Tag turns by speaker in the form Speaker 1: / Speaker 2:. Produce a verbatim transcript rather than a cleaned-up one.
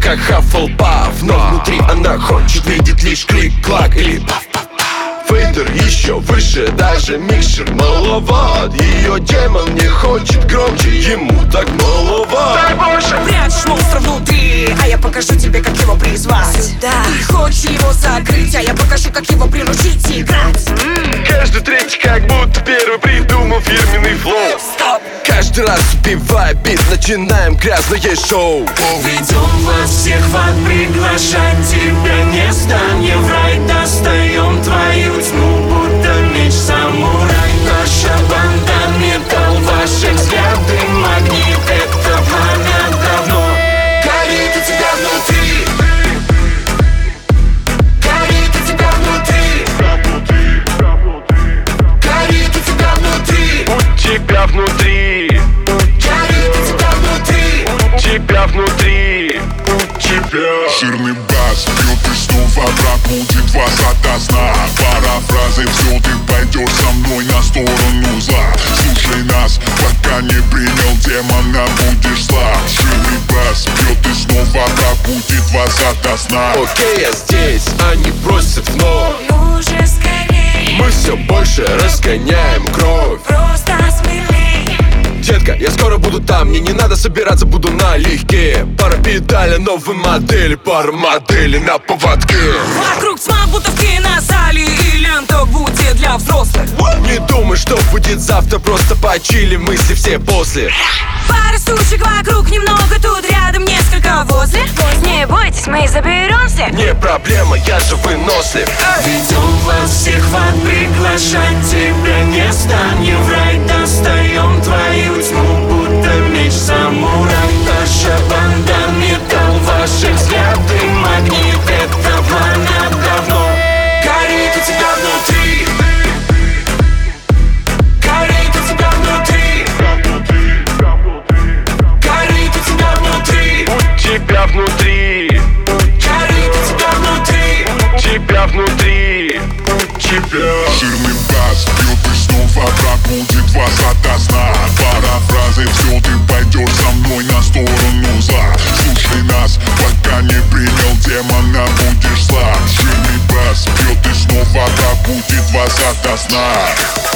Speaker 1: как Хаффлпаф, но внутри она хочет видеть лишь клик-клак или паф-паф. Фейдер еще выше, даже микшер маловат. Ее демон не хочет громче, ему так маловат. Дай больше!
Speaker 2: Прячешь монстра внутри, а я покажу тебе, как его призвать сюда. Ты хочешь его закрыть, а я покажу, как его приручить и играть. м-м.
Speaker 1: Каждый третий как будто первый придумал фирменный флоу.
Speaker 2: Стоп!
Speaker 1: Каждый раз убивая бит, начинаем грязное шоу.
Speaker 3: Ведем вас всех в ад, приглашать тебя не станем. В рай достаем твою тьму, будто меч самурай. Наша банда металл, ваши взгляды магнит. Это пламя давно горит у тебя внутри. Горит у тебя внутри. Горит у тебя внутри.
Speaker 1: У тебя внутри.
Speaker 3: Горит у тебя внутри.
Speaker 1: У тебя внутри.
Speaker 3: Тебя.
Speaker 4: Жирный бас бьет и снова пробудит вас ото сна. Парафразы, все, ты пойдешь со мной на сторону зла. Слушай нас, пока не принял демона, будешь слаб. Жирный бас бьет и снова пробудит вас ото сна.
Speaker 1: Окей, я здесь, они просят вновь.
Speaker 2: Ну же скорей,
Speaker 1: Мы все больше разгоняем кровь.
Speaker 2: просто смелей.
Speaker 1: Детка, я скоро буду там, мне не надо собираться, буду налегке. Пара педали, новые модели, пара моделей на поводке.
Speaker 2: Вокруг тьма, будто в кинозале, и лента будет для взрослых.
Speaker 1: Не думай, что будет завтра, просто почили мысли все после.
Speaker 2: Пара сучек вокруг немного, тут рядом несколько возле. Не бойтесь, мы заберемся.
Speaker 1: Не проблема, я же вынослив.
Speaker 3: Ведем вас всех в ад, приглашать тебя не станем. В рай достаем твою тьму, будто меч самурай. Наша банда металл, ваши взгляды магнит. Это пламя давно горит у тебя внутри. Горит у тебя внутри. Горит у тебя внутри.
Speaker 1: У тебя внутри.
Speaker 3: Горит у тебя внутри.
Speaker 1: У тебя внутри.
Speaker 3: Тебя.
Speaker 4: Жирный бас бьет и снова пробудит вас ото сна. Парафразы, все, ты пойдешь со мной на сторону зла. Слушай нас, пока не принял демона, будешь слаб. Жирный бас бьет и снова пробудит вас ото сна.